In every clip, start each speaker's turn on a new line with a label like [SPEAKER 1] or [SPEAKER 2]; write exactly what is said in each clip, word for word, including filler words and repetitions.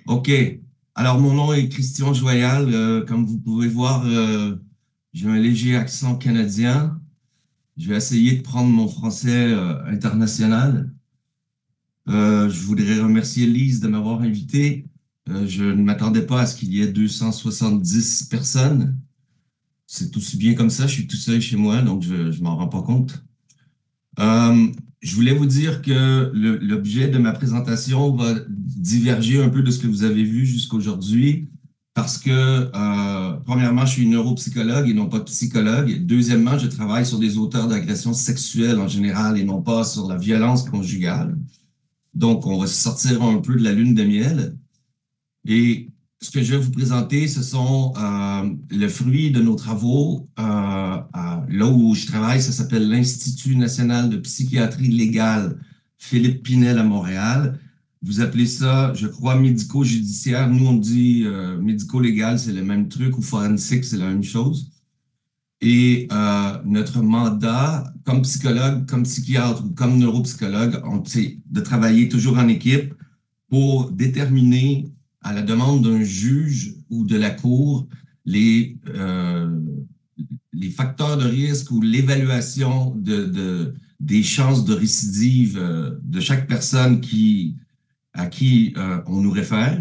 [SPEAKER 1] OK. Alors, mon nom est Christian Joyal. Euh, comme vous pouvez voir, euh, j'ai un léger accent canadien. Je vais essayer de prendre mon français euh, international. Euh, je voudrais remercier Lise de m'avoir invité. Euh, je ne m'attendais pas à ce qu'il y ait deux cent soixante-dix personnes. C'est aussi bien comme ça. Je suis tout seul chez moi, donc je ne m'en rends pas compte. Euh, je voulais vous dire que le- l'objet de ma présentation va diverger un peu de ce que vous avez vu jusqu'aujourd'hui parce que, euh, premièrement, je suis neuropsychologue et non pas psychologue. Deuxièmement, je travaille sur des auteurs d'agressions sexuelles en général et non pas sur la violence conjugale. Donc, on va sortir un peu de la lune de miel. Et ce que je vais vous présenter, ce sont euh, le fruit de nos travaux. Euh, à- là où je travaille, ça s'appelle l'Institut national de psychiatrie légale Philippe Pinel à Montréal. Vous appelez ça, je crois, médico-judiciaire. Nous, on dit euh, médico-légal, c'est le même truc, ou forensique, c'est la même chose. Et euh, notre mandat, comme psychologue, comme psychiatre ou comme neuropsychologue, on- c'est de travailler toujours en équipe pour déterminer, à la demande d'un juge ou de la cour, les, euh, les facteurs de risque ou l'évaluation de, de, des chances de récidive euh, de chaque personne qui, à qui euh, on nous réfère.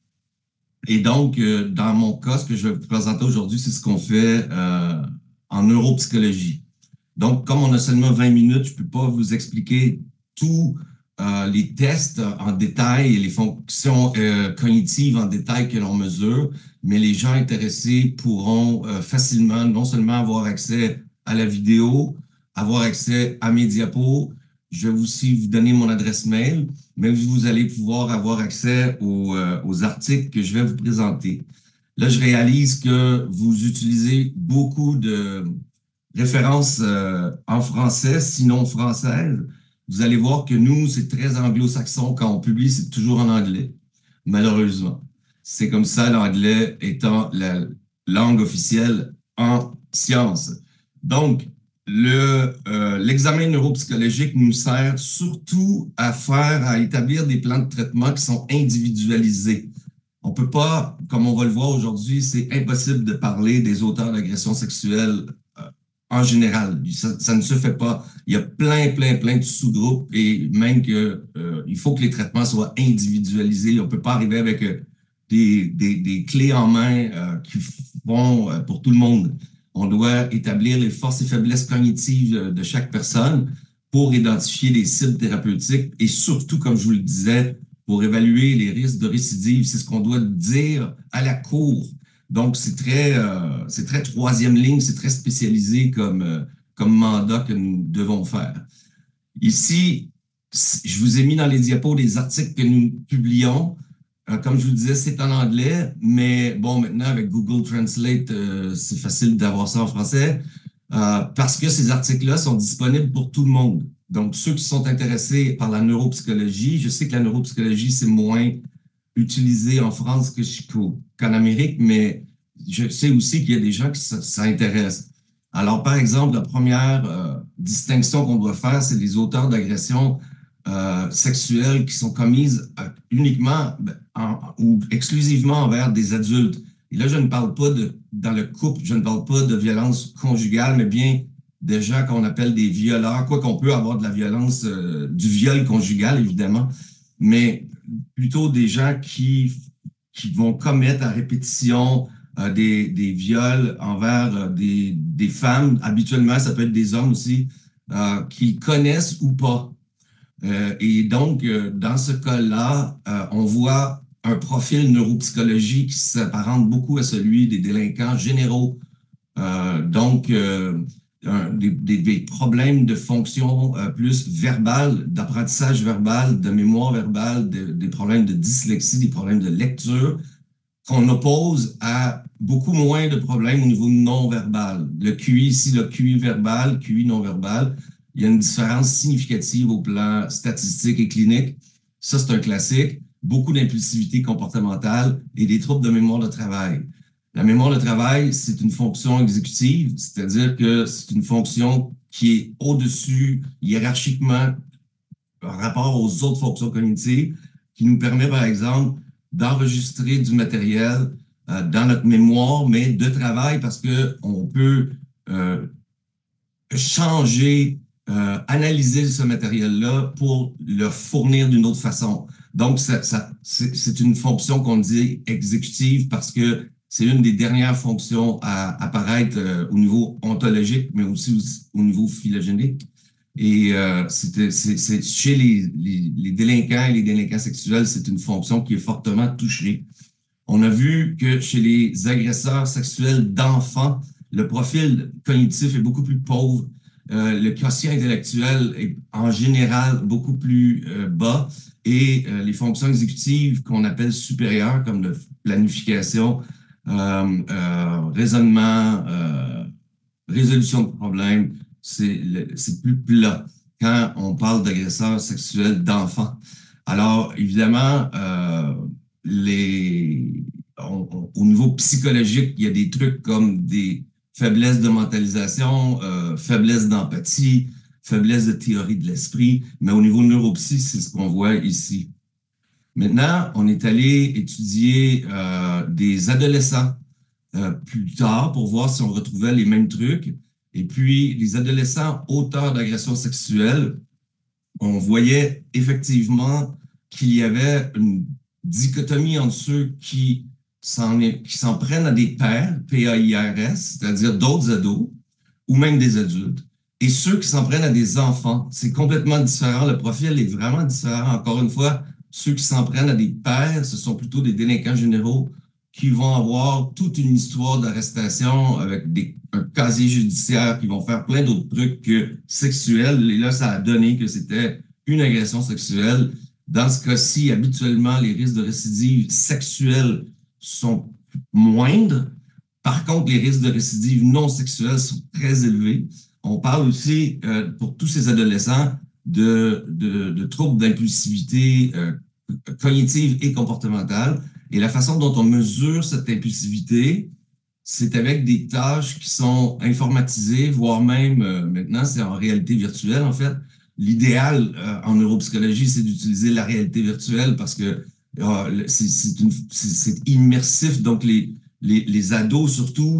[SPEAKER 1] Et donc, euh, dans mon cas, ce que je vais vous présenter aujourd'hui, c'est ce qu'on fait euh, en neuropsychologie. Donc, comme on a seulement vingt minutes, je ne peux pas vous expliquer tous euh, les tests en détail et les fonctions euh, cognitives en détail que l'on mesure, mais les gens intéressés pourront euh, facilement non seulement avoir accès à la vidéo, avoir accès à mes diapos, je vais aussi vous donner mon adresse mail, mais vous allez pouvoir avoir accès aux, euh, aux articles que je vais vous présenter. Là, je réalise que vous utilisez beaucoup de référence euh, en français, sinon française, vous allez voir que nous, c'est très anglo-saxon. Quand on publie, c'est toujours en anglais, malheureusement. C'est comme ça, l'anglais étant la langue officielle en sciences. Donc, le, euh, l'examen neuropsychologique nous sert surtout à faire, à établir des plans de traitement qui sont individualisés. On peut pas, comme on va le voir aujourd'hui, c'est impossible de parler des auteurs d'agressions sexuelles euh, en général. Ça, ça, ne se fait pas. Il y a plein, plein, plein de sous-groupes et même que euh, il faut que les traitements soient individualisés. On peut pas arriver avec euh, des, des, des, clés en main euh, qui font euh, pour tout le monde. On doit établir les forces et faiblesses cognitives de chaque personne pour identifier les cibles thérapeutiques et surtout, comme je vous le disais, pour évaluer les risques de récidive. C'est ce qu'on doit dire à la cour. Donc, c'est très, euh, c'est très troisième ligne, c'est très spécialisé comme, euh, comme mandat que nous devons faire. Ici, je vous ai mis dans les diapos les articles que nous publions. Euh, comme je vous disais, c'est en anglais, mais bon, maintenant, avec Google Translate, euh, c'est facile d'avoir ça en français, euh, parce que ces articles-là sont disponibles pour tout le monde. Donc, ceux qui sont intéressés par la neuropsychologie, je sais que la neuropsychologie, c'est moins utilisé en France que qu'en Amérique, mais je sais aussi qu'il y a des gens qui s'intéressent. Alors, par exemple, la première euh, distinction qu'on doit faire, c'est les auteurs d'agressions euh, sexuelles qui sont commises euh, uniquement en, ou exclusivement envers des adultes. Et là, je ne parle pas de, dans le couple, je ne parle pas de violence conjugale, mais bien de gens qu'on appelle des violeurs, quoi qu'on peut avoir de la violence, euh, du viol conjugal, évidemment, mais plutôt des gens qui, qui vont commettre à répétition euh, des, des viols envers euh, des, des femmes. Habituellement, ça peut être des hommes aussi, euh, qu'ils connaissent ou pas. Euh, et donc, euh, dans ce cas-là, euh, on voit un profil neuropsychologique qui s'apparente beaucoup à celui des délinquants généraux. Euh, donc, euh, un, des, des, des, problèmes de fonction euh, plus verbale, d'apprentissage verbal, de mémoire verbale, de, des problèmes de dyslexie, des problèmes de lecture, qu'on oppose à beaucoup moins de problèmes au niveau non-verbal. Le Q I ici, le Q I verbal, Q I non-verbal, il y a une différence significative au plan statistique et clinique. Ça, c'est un classique. Beaucoup d'impulsivité comportementale et des troubles de mémoire de travail. La mémoire de travail, c'est une fonction exécutive, c'est-à-dire que c'est une fonction qui est au-dessus, hiérarchiquement, par rapport aux autres fonctions cognitives, qui nous permet, par exemple, d'enregistrer du matériel euh, dans notre mémoire, mais de travail parce que on peut euh, changer, euh, analyser ce matériel-là pour le fournir d'une autre façon. Donc, ça, ça, c'est une fonction qu'on dit exécutive parce que c'est une des dernières fonctions à apparaître euh, au niveau ontologique, mais aussi au, au niveau phylogénique. Et euh, c'est, c'est, chez les, les, les délinquants et les délinquants sexuels, c'est une fonction qui est fortement touchée. On a vu que chez les agresseurs sexuels d'enfants, le profil cognitif est beaucoup plus pauvre. Euh, le quotient intellectuel est en général beaucoup plus euh, bas et euh, les fonctions exécutives qu'on appelle supérieures, comme la planification, euh, euh, raisonnement, euh, résolution de problèmes, c'est plus plat quand on parle d'agresseurs sexuels d'enfants. Alors, évidemment, euh, les, on, on, au niveau psychologique, il y a des trucs comme des faiblesses de mentalisation, euh, faiblesse d'empathie, faiblesse de théorie de l'esprit, mais au niveau neuropsy, c'est ce qu'on voit ici. Maintenant, on est allé étudier euh, des adolescents euh, plus tard pour voir si on retrouvait les mêmes trucs. Et puis, les adolescents auteurs d'agressions sexuelles, on voyait effectivement qu'il y avait une dichotomie entre ceux qui s'en, qui s'en prennent à des pairs, P A I R S, c'est-à-dire d'autres ados, ou même des adultes, et ceux qui s'en prennent à des enfants. C'est complètement différent. Le profil est vraiment différent. Encore une fois, ceux qui s'en prennent à des pairs, ce sont plutôt des délinquants généraux qui vont avoir toute une histoire d'arrestation avec des, un casier judiciaire, qui vont faire plein d'autres trucs que sexuels. Et là, ça a donné que c'était une agression sexuelle. Dans ce cas-ci, habituellement, les risques de récidive sexuelle sont moindres. Par contre, les risques de récidive non sexuelle sont très élevés. On parle aussi, euh, pour tous ces adolescents, de, de, de troubles d'impulsivité euh, cognitive et comportementale. Et la façon dont on mesure cette impulsivité, c'est avec des tâches qui sont informatisées, voire même, euh, maintenant, c'est en réalité virtuelle, en fait. L'idéal euh, en neuropsychologie, c'est d'utiliser la réalité virtuelle parce que euh, c'est immersif. Donc, les, les, les ados, surtout,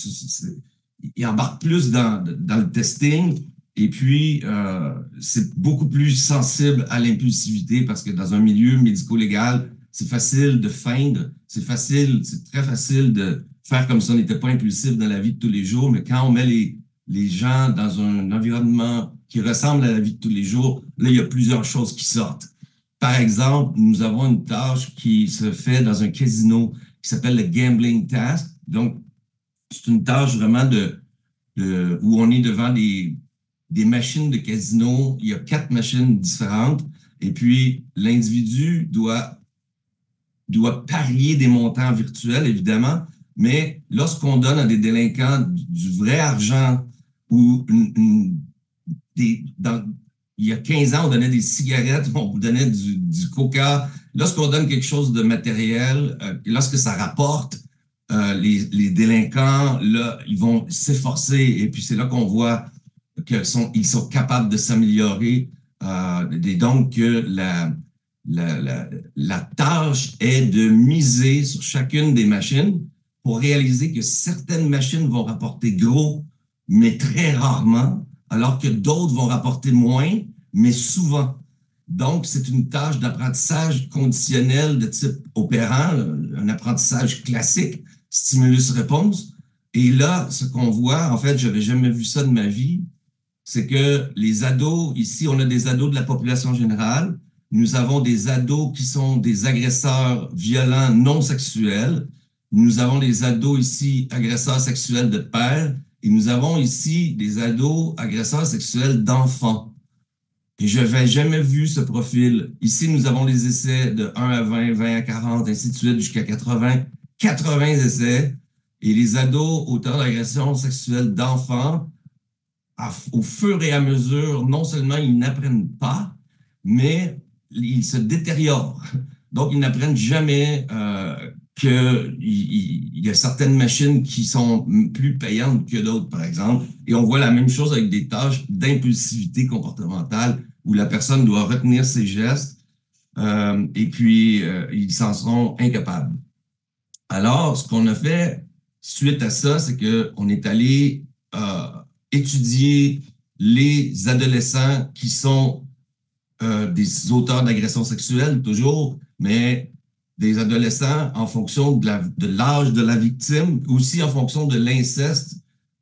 [SPEAKER 1] ils embarquent plus dans, dans le testing. Et puis, euh, c'est beaucoup plus sensible à l'impulsivité parce que dans un milieu médico-légal, c'est facile de feindre, c'est facile, c'est très facile de faire comme si on n'était pas impulsif dans la vie de tous les jours, mais quand on met les, les gens dans un environnement qui ressemble à la vie de tous les jours, là, il y a plusieurs choses qui sortent. Par exemple, nous avons une tâche qui se fait dans un casino qui s'appelle le gambling task. Donc, c'est une tâche vraiment de, de où on est devant des, des machines de casino. Il y a quatre machines différentes et puis l'individu doit doit parier des montants virtuels, évidemment, mais lorsqu'on donne à des délinquants du, du vrai argent ou une, une, des, dans, il y a quinze ans, on donnait des cigarettes, on vous donnait du, du coca. Lorsqu'on donne quelque chose de matériel, euh, lorsque ça rapporte, euh, les, les délinquants, là, ils vont s'efforcer et puis c'est là qu'on voit qu'ils sont, ils sont capables de s'améliorer. Euh, et donc, que la La, la, la tâche est de miser sur chacune des machines pour réaliser que certaines machines vont rapporter gros, mais très rarement, alors que d'autres vont rapporter moins, mais souvent. Donc, c'est une tâche d'apprentissage conditionnel de type opérant, un apprentissage classique, stimulus-réponse. Et là, ce qu'on voit, en fait, je n'avais jamais vu ça de ma vie, c'est que les ados, ici, on a des ados de la population générale. Nous avons des ados qui sont des agresseurs violents non sexuels. Nous avons des ados ici, agresseurs sexuels de père. Et nous avons ici des ados agresseurs sexuels d'enfants. Et je n'avais jamais vu ce profil. Ici, nous avons les essais de un à vingt, vingt à quarante, ainsi de suite, jusqu'à quatre-vingts. quatre-vingts essais. Et les ados auteurs d'agressions sexuelles d'enfants, au fur et à mesure, non seulement ils n'apprennent pas, mais ils se détériorent. Donc, ils n'apprennent jamais euh, qu'il y, y a certaines machines qui sont plus payantes que d'autres, par exemple. Et on voit la même chose avec des tâches d'impulsivité comportementale où la personne doit retenir ses gestes euh, et puis euh, ils s'en sont incapables. Alors, ce qu'on a fait suite à ça, c'est qu'on est allé euh, étudier les adolescents qui sont euh, des auteurs d'agressions sexuelles, toujours, mais des adolescents en fonction de la, de l'âge de la victime, aussi en fonction de l'inceste.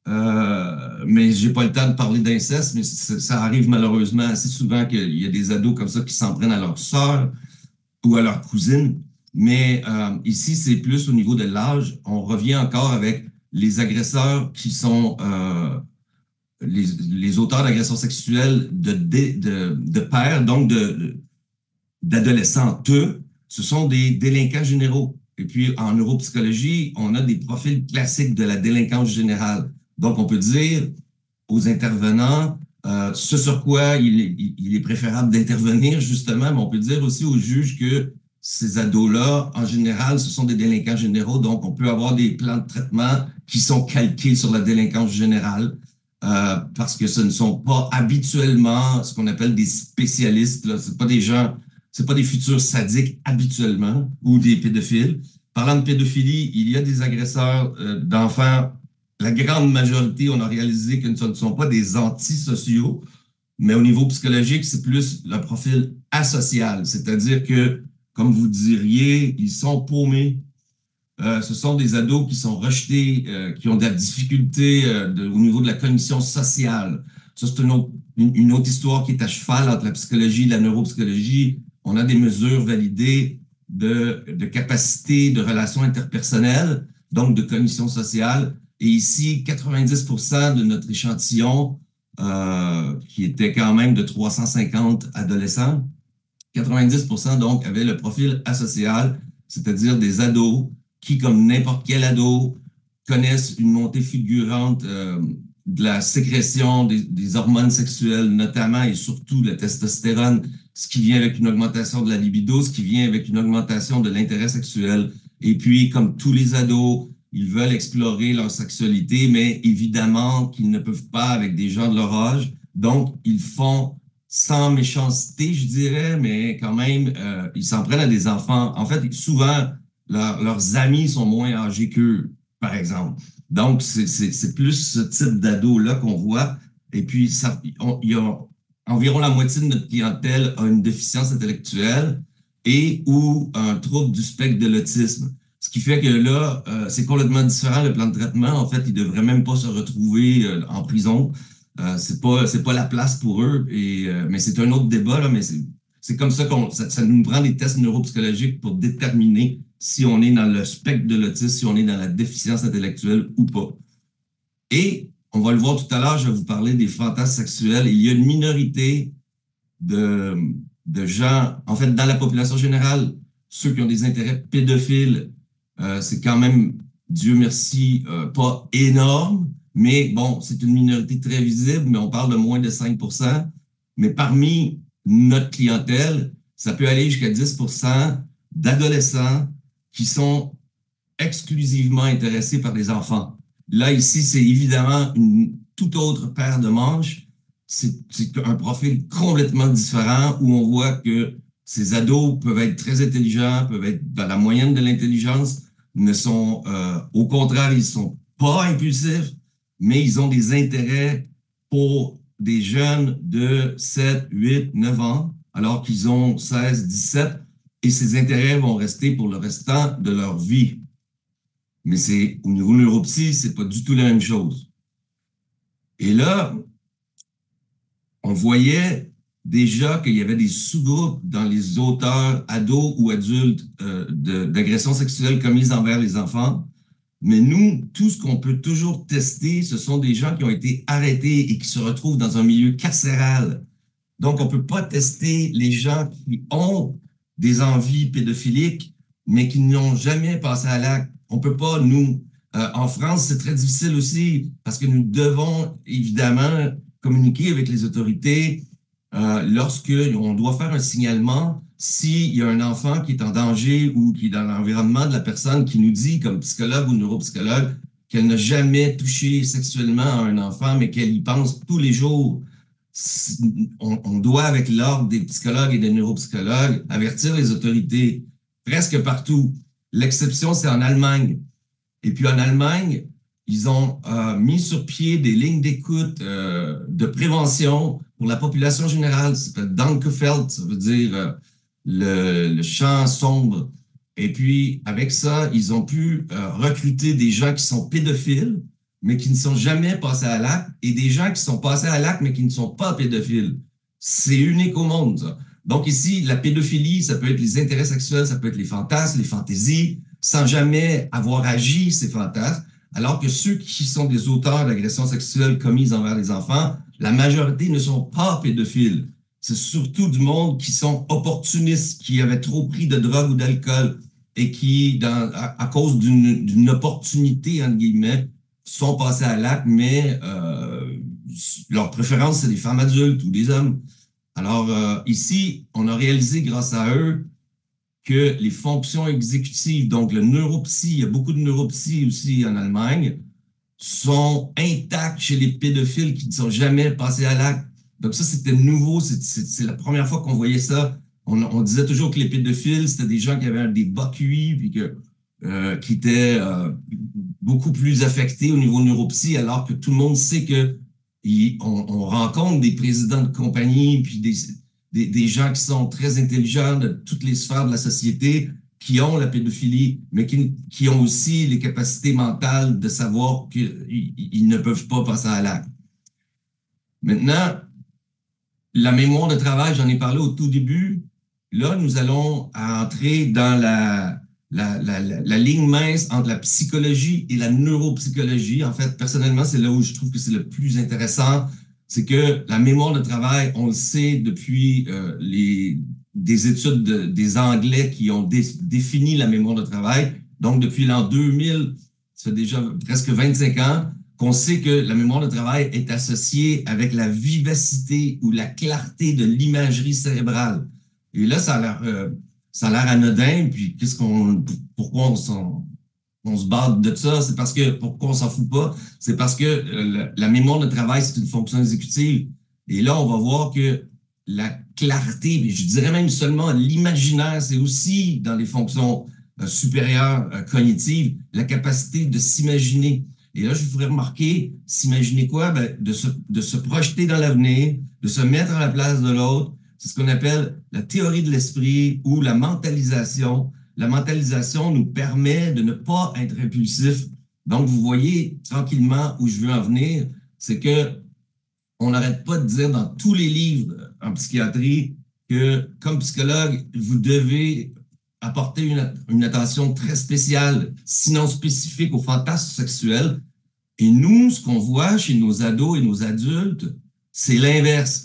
[SPEAKER 1] Euh, mais j'ai pas le temps de parler d'inceste, mais ça arrive malheureusement assez souvent qu'il y a des ados comme ça qui s'en prennent à leur sœur ou à leur cousine. Mais euh, ici, c'est plus au niveau de l'âge. On revient encore avec les agresseurs qui sont euh, les, les auteurs d'agressions sexuelles de, de, de, de pères, donc de, d'adolescents, eux, ce sont des délinquants généraux. Et puis, en neuropsychologie, on a des profils classiques de la délinquance générale. Donc, on peut dire aux intervenants euh, ce sur quoi il est, il est préférable d'intervenir, justement, mais on peut dire aussi aux juges que ces ados-là, en général, ce sont des délinquants généraux. Donc, on peut avoir des plans de traitement qui sont calqués sur la délinquance générale. Euh, parce que ce ne sont pas habituellement ce qu'on appelle des spécialistes. Là. C'est pas des gens, c'est pas des futurs sadiques habituellement ou des pédophiles. Parlant de pédophilie, il y a des agresseurs euh, d'enfants. La grande majorité, on a réalisé que ce ne sont pas des antisociaux, mais au niveau psychologique, c'est plus le profil asocial. C'est-à-dire que, comme vous diriez, ils sont paumés. Euh, ce sont des ados qui sont rejetés, euh, qui ont de la difficulté euh, de, au niveau de la cognition sociale. Ça, c'est une autre, une, une autre histoire qui est à cheval entre la psychologie et la neuropsychologie. On a des mesures validées de, de capacité de relations interpersonnelles, donc de cognition sociale. Et ici, quatre-vingt-dix pour cent de notre échantillon, euh, qui était quand même de trois cent cinquante adolescents, quatre-vingt-dix pour cent donc avaient le profil asocial, c'est-à-dire des ados qui, comme n'importe quel ado, connaissent une montée fulgurante euh, de la sécrétion des, des hormones sexuelles, notamment et surtout la testostérone, ce qui vient avec une augmentation de la libido, ce qui vient avec une augmentation de l'intérêt sexuel. Et puis, comme tous les ados, ils veulent explorer leur sexualité, mais évidemment qu'ils ne peuvent pas avec des gens de leur âge. Donc, ils font sans méchanceté, je dirais, mais quand même, euh, ils s'en prennent à des enfants. En fait, souvent, leur, leurs amis sont moins âgés qu'eux, par exemple. Donc, c'est plus ce type d'ado-là qu'on voit. Et puis, ça, on, il y a environ la moitié de notre clientèle a une déficience intellectuelle et ou un trouble du spectre de l'autisme. Ce qui fait que là, euh, c'est complètement différent, le plan de traitement. En fait, ils ne devraient même pas se retrouver euh, en prison. Euh, c'est pas, c'est pas la place pour eux. Et, euh, mais c'est un autre débat, là, mais c'est c'est comme ça qu'on ça, ça nous prend des tests neuropsychologiques pour déterminer si on est dans le spectre de l'autisme, si on est dans la déficience intellectuelle ou pas. Et on va le voir tout à l'heure, je vais vous parler des fantasmes sexuels. Il y a une minorité de, de gens, en fait, dans la population générale, ceux qui ont des intérêts pédophiles, euh, c'est quand même, Dieu merci, euh, pas énorme, mais bon, c'est une minorité très visible, mais on parle de moins de cinq pour cent. Mais parmi notre clientèle, ça peut aller jusqu'à dix pour cent d'adolescents qui sont exclusivement intéressés par les enfants. Là, ici, c'est évidemment une toute autre paire de manches. C'est un profil complètement différent où on voit que ces ados peuvent être très intelligents, peuvent être dans la moyenne de l'intelligence, ne sont, euh, au contraire, ils ne sont pas impulsifs, mais ils ont des intérêts pour des jeunes de sept, huit, neuf ans, alors qu'ils ont seize, dix-sept, et ces intérêts vont rester pour le restant de leur vie. Mais c'est au niveau neuropsy, c'est pas du tout la même chose. Et là, on voyait déjà qu'il y avait des sous-groupes dans les auteurs ados ou adultes euh, d'agressions sexuelles commises envers les enfants. Mais nous, tout ce qu'on peut toujours tester, ce sont des gens qui ont été arrêtés et qui se retrouvent dans un milieu carcéral. Donc, on ne peut pas tester les gens qui ont des envies pédophiliques, mais qui n'ont jamais passé à l'acte. On ne peut pas, nous. Euh, en France, c'est très difficile aussi parce que nous devons évidemment communiquer avec les autorités euh, lorsqu'on doit faire un signalement s'il y a un enfant qui est en danger ou qui est dans l'environnement de la personne qui nous dit, comme psychologue ou neuropsychologue, qu'elle n'a jamais touché sexuellement à un enfant, mais qu'elle y pense tous les jours. on, on doit, avec l'ordre des psychologues et des neuropsychologues, avertir les autorités presque partout. L'exception, c'est en Allemagne. Et puis en Allemagne, ils ont euh, mis sur pied des lignes d'écoute euh, de prévention pour la population générale. Ça s'appelle Dankefeld, ça veut dire euh, le, le champ sombre. Et puis, avec ça, ils ont pu euh, recruter des gens qui sont pédophiles, mais qui ne sont jamais passés à l'acte, et des gens qui sont passés à l'acte, mais qui ne sont pas pédophiles. C'est unique au monde, ça. Donc ici, la pédophilie, ça peut être les intérêts sexuels, ça peut être les fantasmes, les fantaisies, sans jamais avoir agi ces fantasmes, alors que ceux qui sont des auteurs d'agressions sexuelles commises envers les enfants, la majorité ne sont pas pédophiles. C'est surtout du monde qui sont opportunistes, qui avaient trop pris de drogue ou d'alcool et qui, dans, à, à cause d'une opportunité, entre guillemets, sont passés à l'acte, mais euh, leur préférence, c'est des femmes adultes ou des hommes. Alors, euh, ici, on a réalisé grâce à eux que les fonctions exécutives, donc le neuropsy, il y a beaucoup de neuropsy aussi en Allemagne, sont intactes chez les pédophiles qui ne sont jamais passés à l'acte. Donc ça, c'était nouveau, c'est la première fois qu'on voyait ça. On, on disait toujours que les pédophiles, c'était des gens qui avaient des bas Q I, puis que, euh, qui étaient euh, beaucoup plus affectés au niveau neuropsy, alors que tout le monde sait que il, on, on rencontre des présidents de compagnie, puis des, des, des gens qui sont très intelligents de toutes les sphères de la société, qui ont la pédophilie, mais qui, qui ont aussi les capacités mentales de savoir qu'ils ils ne peuvent pas passer à l'acte. Maintenant, la mémoire de travail, j'en ai parlé au tout début. Là, nous allons entrer dans la, la, la, la, la ligne mince entre la psychologie et la neuropsychologie. En fait, personnellement, c'est là où je trouve que c'est le plus intéressant. C'est que la mémoire de travail, on le sait depuis euh, les, des études de, des Anglais qui ont dé, défini la mémoire de travail. Donc, depuis l'an deux mille, ça fait déjà presque vingt-cinq ans, qu'on sait que la mémoire de travail est associée avec la vivacité ou la clarté de l'imagerie cérébrale. Et là, ça a l'air euh, ça a l'air anodin, puis qu'est-ce qu'on, pourquoi on s'en, on se bat de ça? C'est parce que, pourquoi on s'en fout pas? C'est parce que euh, la mémoire de travail, c'est une fonction exécutive. Et là, on va voir que la clarté, mais je dirais même seulement l'imaginaire, c'est aussi dans les fonctions euh, supérieures euh, cognitives, la capacité de s'imaginer. Et là, je vous ferai remarquer, s'imaginer quoi? Ben, de, se, de se projeter dans l'avenir, de se mettre à la place de l'autre. C'est ce qu'on appelle la théorie de l'esprit ou la mentalisation. La mentalisation nous permet de ne pas être impulsif. Donc, vous voyez tranquillement où je veux en venir, c'est que on n'arrête pas de dire dans tous les livres en psychiatrie que, comme psychologue, vous devez apporter une, une attention très spéciale, sinon spécifique aux fantasmes sexuels. Et nous, ce qu'on voit chez nos ados et nos adultes, c'est l'inverse.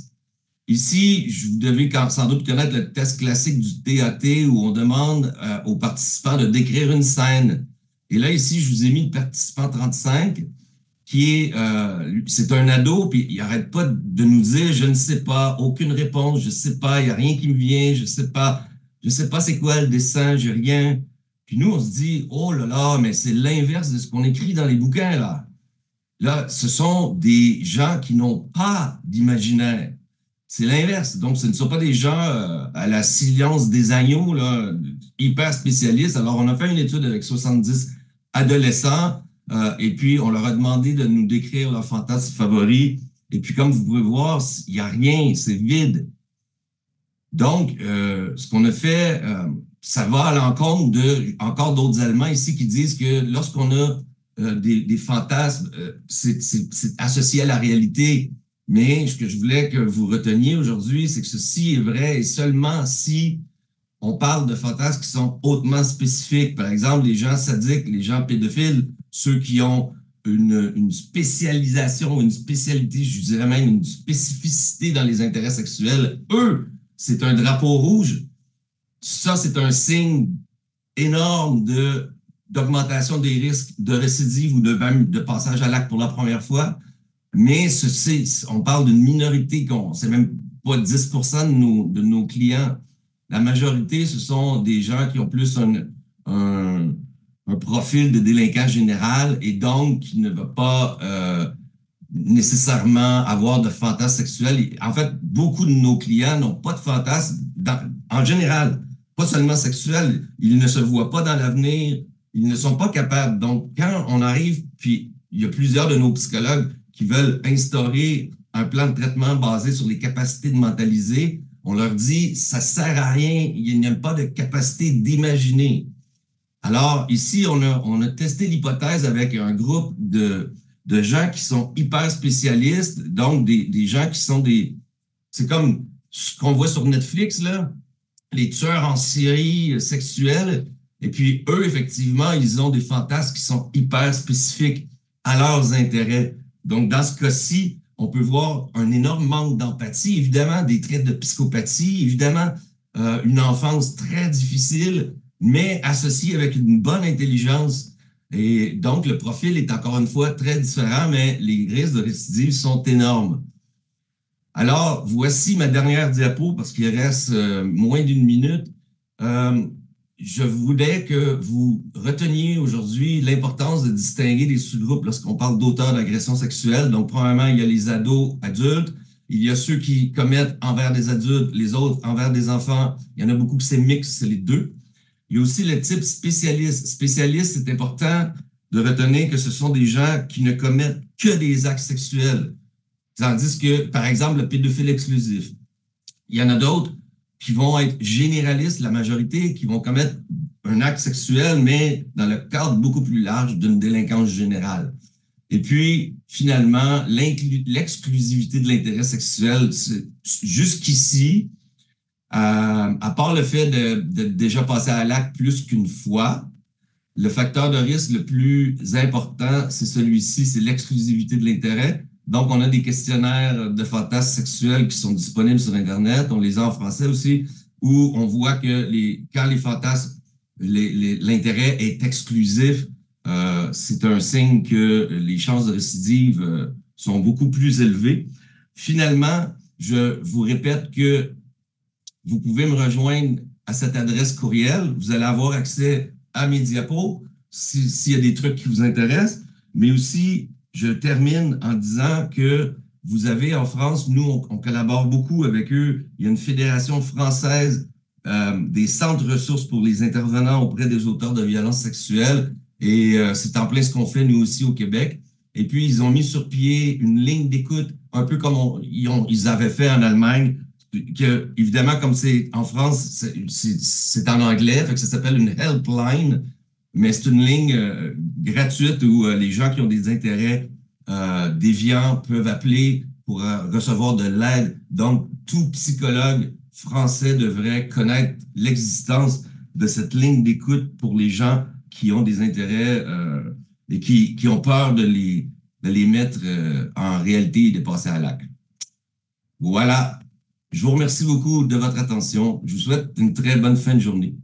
[SPEAKER 1] Ici, vous devez sans doute connaître le test classique du T A T où on demande euh, aux participants de décrire une scène. Et là, ici, je vous ai mis le participant trente-cinq, qui est, euh, c'est un ado, puis il n'arrête pas de nous dire « je ne sais pas, aucune réponse, je ne sais pas, il n'y a rien qui me vient, je ne sais pas, je ne sais pas c'est quoi le dessin, j'ai rien ». Puis nous, on se dit « oh là là, mais c'est l'inverse de ce qu'on écrit dans les bouquins, là ». Là, ce sont des gens qui n'ont pas d'imaginaire. C'est l'inverse. Donc, ce ne sont pas des gens euh, à la silence des agneaux, là, hyper spécialistes. Alors, on a fait une étude avec soixante-dix adolescents euh, et puis on leur a demandé de nous décrire leurs fantasmes favoris. Et puis, comme vous pouvez voir, il n'y a rien, c'est vide. Donc, euh, ce qu'on a fait, euh, ça va à l'encontre de encore d'autres Allemands ici qui disent que lorsqu'on a euh, des, des fantasmes, euh, c'est associé à la réalité. Mais ce que je voulais que vous reteniez aujourd'hui, c'est que ceci est vrai et seulement si on parle de fantasmes qui sont hautement spécifiques. Par exemple, les gens sadiques, les gens pédophiles, ceux qui ont une, une spécialisation, une spécialité, je dirais même une spécificité dans les intérêts sexuels, eux, c'est un drapeau rouge. Ça, c'est un signe énorme de d'augmentation des risques de récidive ou de, de passage à l'acte pour la première fois. Mais ceci, on parle d'une minorité, c'est même pas dix pour cent de nos, de nos clients. La majorité, ce sont des gens qui ont plus un, un, un profil de délinquant général et donc qui ne va pas euh, nécessairement avoir de fantasmes sexuels. En fait, beaucoup de nos clients n'ont pas de fantasmes dans, en général, pas seulement sexuels. Ils ne se voient pas dans l'avenir, ils ne sont pas capables. Donc, quand on arrive, puis il y a plusieurs de nos psychologues qui veulent instaurer un plan de traitement basé sur les capacités de mentaliser, on leur dit, ça sert à rien, il n'y a pas de capacité d'imaginer. Alors, ici, on a, on a testé l'hypothèse avec un groupe de, de gens qui sont hyper spécialistes, donc des, des gens qui sont des... C'est comme ce qu'on voit sur Netflix, là, les tueurs en série sexuels. Et puis, eux, effectivement, ils ont des fantasmes qui sont hyper spécifiques à leurs intérêts. Donc, dans ce cas-ci, on peut voir un énorme manque d'empathie, évidemment, des traits de psychopathie, évidemment, euh, une enfance très difficile, mais associée avec une bonne intelligence. Et donc, le profil est encore une fois très différent, mais les risques de récidive sont énormes. Alors, voici ma dernière diapo parce qu'il reste euh, moins d'une minute. Euh, je voulais que vous reteniez aujourd'hui l'importance de distinguer des sous-groupes lorsqu'on parle d'auteurs d'agressions sexuelles. Donc, premièrement, il y a les ados adultes. Il y a ceux qui commettent envers des adultes, les autres envers des enfants. Il y en a beaucoup qui c'est mix, c'est les deux. Il y a aussi le type spécialiste. Spécialiste, c'est important de retenir que ce sont des gens qui ne commettent que des actes sexuels. Tandis que, par exemple, le pédophile exclusif. Il y en a d'autres qui vont être généralistes, la majorité, qui vont commettre un acte sexuel, mais dans le cadre beaucoup plus large d'une délinquance générale. Et puis, finalement, l'exclusivité de l'intérêt sexuel, jusqu'ici, euh, à part le fait de, de déjà passer à l'acte plus qu'une fois, le facteur de risque le plus important, c'est celui-ci, c'est l'exclusivité de l'intérêt. Donc, on a des questionnaires de fantasmes sexuels qui sont disponibles sur Internet. On les a en français aussi, où on voit que les, quand les fantasmes, l'intérêt est exclusif, euh, c'est un signe que les chances de récidive euh, sont beaucoup plus élevées. Finalement, je vous répète que vous pouvez me rejoindre à cette adresse courriel. Vous allez avoir accès à mes diapos s'il si y a des trucs qui vous intéressent, mais aussi je termine en disant que vous avez en France, nous, on, on collabore beaucoup avec eux. Il y a une fédération française euh, des centres ressources pour les intervenants auprès des auteurs de violences sexuelles. Et euh, c'est en plein ce qu'on fait, nous aussi, au Québec. Et puis, ils ont mis sur pied une ligne d'écoute, un peu comme on, ils, ont, ils avaient fait en Allemagne. Que, évidemment, comme c'est en France, c'est en anglais, fait que ça s'appelle une helpline. Mais c'est une ligne euh, gratuite où euh, les gens qui ont des intérêts euh, déviants peuvent appeler pour euh, recevoir de l'aide. Donc, tout psychologue français devrait connaître l'existence de cette ligne d'écoute pour les gens qui ont des intérêts euh, et qui, qui ont peur de les, de les mettre euh, en réalité et de passer à l'acte. Voilà. Je vous remercie beaucoup de votre attention. Je vous souhaite une très bonne fin de journée.